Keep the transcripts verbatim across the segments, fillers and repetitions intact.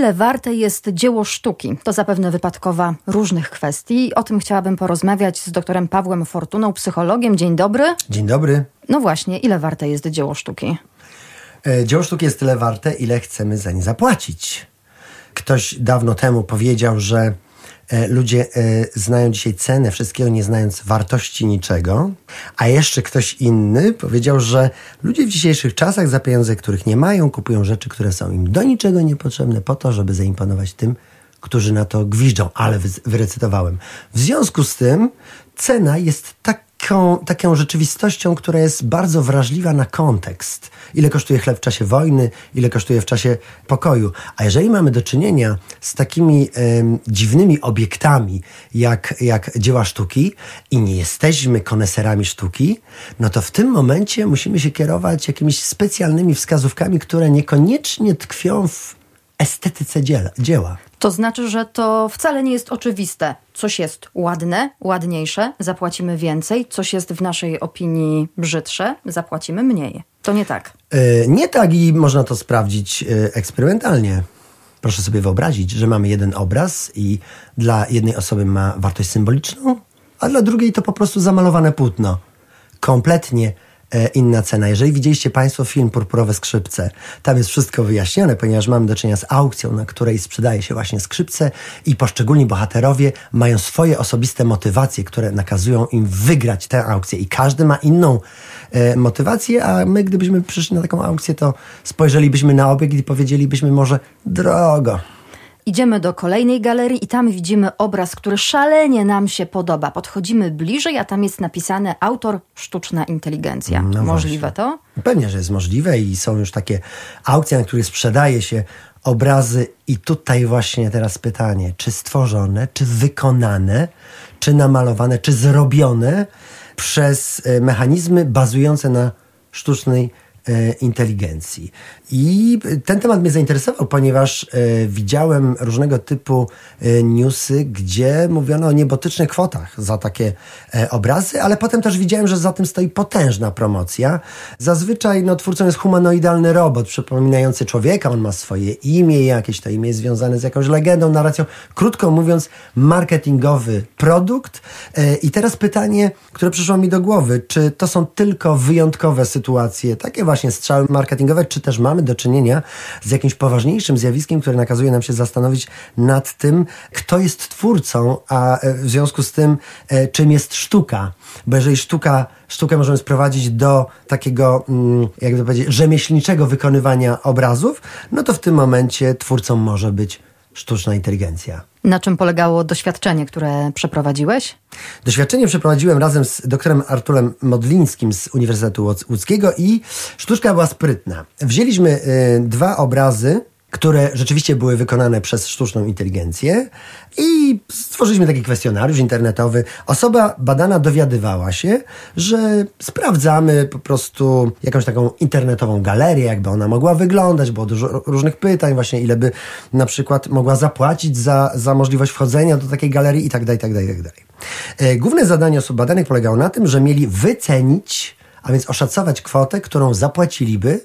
Ile warte jest dzieło sztuki? To zapewne wypadkowa różnych kwestii. O tym chciałabym porozmawiać z doktorem Pawłem Fortuną, psychologiem. Dzień dobry. Dzień dobry. No właśnie, ile warte jest dzieło sztuki? E, dzieło sztuki jest tyle warte, ile chcemy za nie zapłacić. Ktoś dawno temu powiedział, że e, ludzie e, znają dzisiaj cenę wszystkiego, nie znając wartości niczego. A jeszcze ktoś inny powiedział, że ludzie w dzisiejszych czasach za pieniądze, których nie mają, kupują rzeczy, które są im do niczego niepotrzebne po to, żeby zaimponować tym, którzy na to gwiżdżą. Ale wy, wyrecytowałem. W związku z tym cena jest taką, taką rzeczywistością, która jest bardzo wrażliwa na kontekst. Ile kosztuje chleb w czasie wojny, ile kosztuje w czasie pokoju. A jeżeli mamy do czynienia z takimi em, dziwnymi obiektami, jak, jak dzieła sztuki i nie jesteśmy koneserami sztuki, no to w tym momencie musimy się kierować jakimiś specjalnymi wskazówkami, które niekoniecznie tkwią w estetyce dzieła. dzieła. To znaczy, że to wcale nie jest oczywiste. Coś jest ładne, ładniejsze, zapłacimy więcej. Coś jest w naszej opinii brzydsze, zapłacimy mniej. To nie tak. Yy, nie tak i można to sprawdzić yy, eksperymentalnie. Proszę sobie wyobrazić, że mamy jeden obraz i dla jednej osoby ma wartość symboliczną, a dla drugiej to po prostu zamalowane płótno. Kompletnie inna cena. Jeżeli widzieliście Państwo film Purpurowe skrzypce, tam jest wszystko wyjaśnione, ponieważ mamy do czynienia z aukcją, na której sprzedaje się właśnie skrzypce i poszczególni bohaterowie mają swoje osobiste motywacje, które nakazują im wygrać tę aukcję i każdy ma inną e, motywację, a my gdybyśmy przyszli na taką aukcję, to spojrzelibyśmy na obiekt i powiedzielibyśmy może drogo. Idziemy do kolejnej galerii i tam widzimy obraz, który szalenie nam się podoba. Podchodzimy bliżej, a tam jest napisane autor sztuczna inteligencja. No możliwe właśnie. to? Pewnie, że jest możliwe i są już takie aukcje, na których sprzedaje się obrazy i tutaj właśnie teraz pytanie, czy stworzone, czy wykonane, czy namalowane, czy zrobione przez mechanizmy bazujące na sztucznej inteligencji. I ten temat mnie zainteresował, ponieważ e, widziałem różnego typu e, newsy, gdzie mówiono o niebotycznych kwotach za takie e, obrazy, ale potem też widziałem, że za tym stoi potężna promocja. Zazwyczaj no, twórcą jest humanoidalny robot przypominający człowieka, on ma swoje imię, jakieś to imię jest związane z jakąś legendą, narracją. Krótko mówiąc, marketingowy produkt. E, I teraz pytanie, które przyszło mi do głowy, czy to są tylko wyjątkowe sytuacje, takie właśnie strzały marketingowe, czy też mamy do czynienia z jakimś poważniejszym zjawiskiem, które nakazuje nam się zastanowić nad tym, kto jest twórcą, a w związku z tym czym jest sztuka. Bo jeżeli sztuka, sztukę możemy sprowadzić do takiego, jak to powiedzieć, rzemieślniczego wykonywania obrazów, no to w tym momencie twórcą może być sztuczna inteligencja. Na czym polegało doświadczenie, które przeprowadziłeś? Doświadczenie przeprowadziłem razem z doktorem Arturem Modlińskim z Uniwersytetu Łódzkiego i sztuczka była sprytna. Wzięliśmy y, dwa obrazy, które rzeczywiście były wykonane przez sztuczną inteligencję i stworzyliśmy taki kwestionariusz internetowy. Osoba badana dowiadywała się, że sprawdzamy po prostu jakąś taką internetową galerię, jakby ona mogła wyglądać, było dużo różnych pytań, właśnie ile by na przykład mogła zapłacić za, za możliwość wchodzenia do takiej galerii i tak dalej, i tak dalej, i tak dalej. Główne zadanie osób badanych polegało na tym, że mieli wycenić, a więc oszacować kwotę, którą zapłaciliby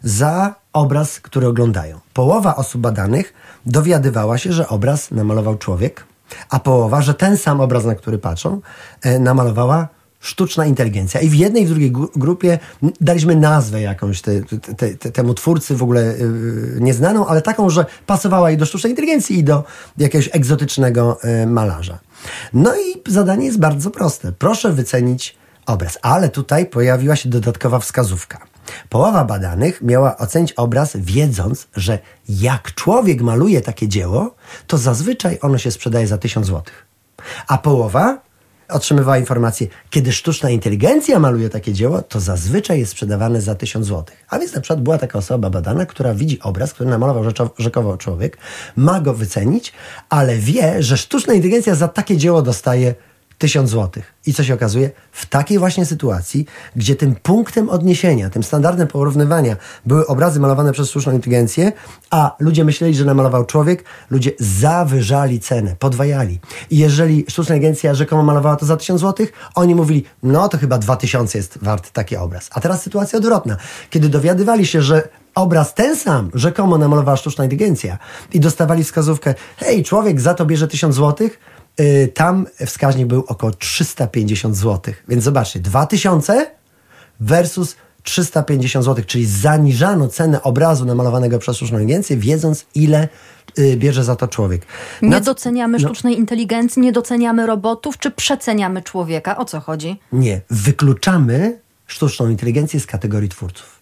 za obraz, który oglądają. Połowa osób badanych dowiadywała się, że obraz namalował człowiek, a połowa, że ten sam obraz, na który patrzą, namalowała sztuczna inteligencja. I w jednej i w drugiej grupie daliśmy nazwę jakąś te, te, te, temu twórcy w ogóle yy, nieznaną, ale taką, że pasowała i do sztucznej inteligencji i do jakiegoś egzotycznego yy, malarza. No i zadanie jest bardzo proste. Proszę wycenić obraz. Ale tutaj pojawiła się dodatkowa wskazówka. Połowa badanych miała ocenić obraz, wiedząc, że jak człowiek maluje takie dzieło, to zazwyczaj ono się sprzedaje za tysiąc złotych. A połowa otrzymywała informację, kiedy sztuczna inteligencja maluje takie dzieło, to zazwyczaj jest sprzedawane za tysiąc złotych. A więc na przykład była taka osoba badana, która widzi obraz, który namalował rzeczo- rzekowo człowiek, ma go wycenić, ale wie, że sztuczna inteligencja za takie dzieło dostaje tysiąc złotych. I co się okazuje? W takiej właśnie sytuacji, gdzie tym punktem odniesienia, tym standardem porównywania były obrazy malowane przez sztuczną inteligencję, a ludzie myśleli, że namalował człowiek, ludzie zawyżali cenę, podwajali. I jeżeli sztuczna inteligencja rzekomo malowała to za tysiąc złotych, oni mówili, no to chyba dwa tysiące jest wart taki obraz. A teraz sytuacja odwrotna. Kiedy dowiadywali się, że obraz ten sam rzekomo namalowała sztuczna inteligencja i dostawali wskazówkę, hej, człowiek za to bierze tysiąc złotych, yy, tam wskaźnik był około trzysta pięćdziesiąt złotych. Więc zobaczcie, dwa tysiące versus trzysta pięćdziesiąt złotych, czyli zaniżano cenę obrazu namalowanego przez sztuczną inteligencję, wiedząc ile yy, bierze za to człowiek. Nie Na... doceniamy sztucznej no... inteligencji, nie doceniamy robotów, czy przeceniamy człowieka? O co chodzi? Nie, wykluczamy sztuczną inteligencję z kategorii twórców.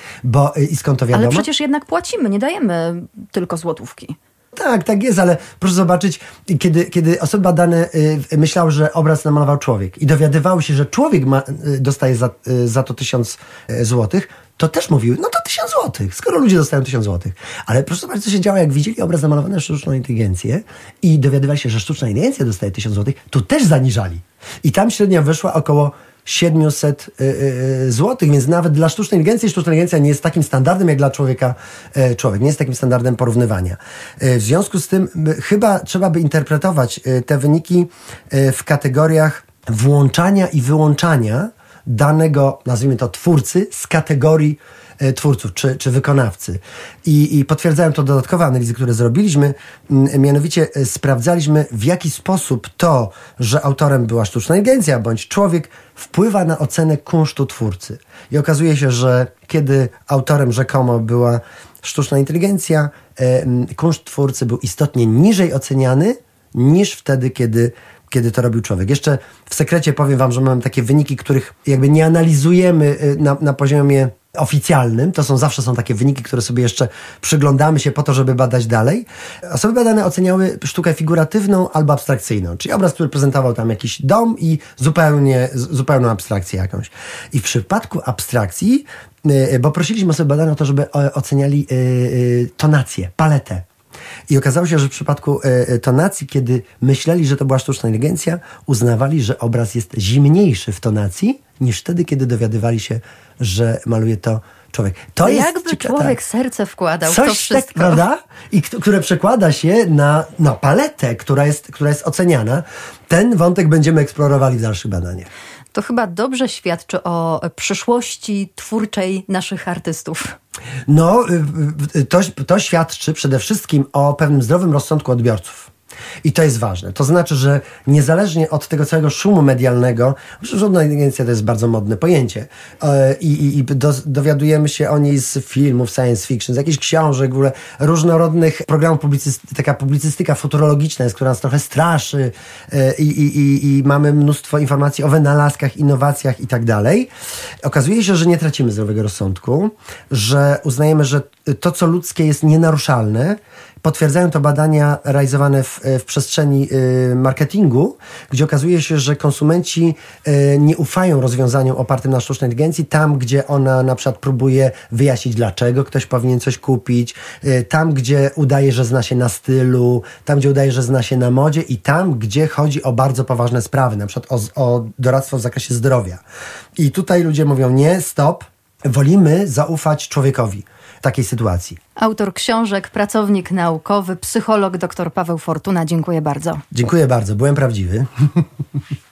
Bo i skąd to wiadomo? Ale przecież jednak płacimy, nie dajemy tylko złotówki. Tak, tak jest, ale proszę zobaczyć, kiedy, kiedy osoby badane y, myślały, że obraz namalował człowiek i dowiadywały się, że człowiek ma, y, dostaje za, y, za to tysiąc y, złotych, to też mówiły, no to tysiąc złotych, skoro ludzie dostają tysiąc złotych. Ale proszę zobaczyć, co się działo, jak widzieli obraz namalowany przez sztuczną inteligencję i dowiadywali się, że sztuczna inteligencja dostaje tysiąc złotych, to też zaniżali. I tam średnia wyszła około siedemset złotych, więc nawet dla sztucznej inteligencji sztuczna inteligencja nie jest takim standardem jak dla człowieka y, człowiek, nie jest takim standardem porównywania. Y, w związku z tym y, chyba trzeba by interpretować y, te wyniki y, w kategoriach włączania i wyłączania danego, nazwijmy to, twórcy z kategorii y, twórców czy, czy wykonawcy. I, I potwierdzają to dodatkowe analizy, które zrobiliśmy. Y, mianowicie y, sprawdzaliśmy, w jaki sposób to, że autorem była sztuczna inteligencja bądź człowiek, wpływa na ocenę kunsztu twórcy. I okazuje się, że kiedy autorem rzekomo była sztuczna inteligencja, y, kunszt twórcy był istotnie niżej oceniany niż wtedy, kiedy kiedy to robił człowiek. Jeszcze w sekrecie powiem wam, że mamy takie wyniki, których jakby nie analizujemy na, na poziomie oficjalnym. To są zawsze są takie wyniki, które sobie jeszcze przyglądamy się po to, żeby badać dalej. Osoby badane oceniały sztukę figuratywną albo abstrakcyjną, czyli obraz, który prezentował tam jakiś dom i zupełnie, zupełną abstrakcję jakąś. I w przypadku abstrakcji, bo prosiliśmy osoby badane o to, żeby oceniali tonację, paletę. I okazało się, że w przypadku y, tonacji, kiedy myśleli, że to była sztuczna inteligencja, uznawali, że obraz jest zimniejszy w tonacji niż wtedy, kiedy dowiadywali się, że maluje to człowiek. To Jakby jest ciekawe, człowiek tak. serce wkładał Coś w to wszystko. Tak, prawda? I k- które przekłada się na, na paletę, która jest, która jest oceniana. Ten wątek będziemy eksplorowali w dalszych badaniach. To chyba dobrze świadczy o przyszłości twórczej naszych artystów. No, to, to świadczy przede wszystkim o pewnym zdrowym rozsądku odbiorców. I to jest ważne. To znaczy, że niezależnie od tego całego szumu medialnego, sztuczna inteligencja to jest bardzo modne pojęcie i, i, i do, dowiadujemy się o niej z filmów science fiction, z jakichś książek, w ogóle różnorodnych programów publicystycznych, taka publicystyka futurologiczna jest, która nas trochę straszy i, i, i, i mamy mnóstwo informacji o wynalazkach, innowacjach i tak dalej. Okazuje się, że nie tracimy zdrowego rozsądku, że uznajemy, że to, co ludzkie jest nienaruszalne. Potwierdzają to badania realizowane w, w przestrzeni y, marketingu, gdzie okazuje się, że konsumenci y, nie ufają rozwiązaniom opartym na sztucznej inteligencji, tam gdzie ona na przykład próbuje wyjaśnić, dlaczego ktoś powinien coś kupić, y, tam gdzie udaje, że zna się na stylu, tam gdzie udaje, że zna się na modzie i tam gdzie chodzi o bardzo poważne sprawy, na przykład o, o doradztwo w zakresie zdrowia. I tutaj ludzie mówią nie, stop, wolimy zaufać człowiekowi w takiej sytuacji. Autor książek, pracownik naukowy, psycholog dr Paweł Fortuna. Dziękuję bardzo. Dziękuję bardzo, byłem prawdziwy.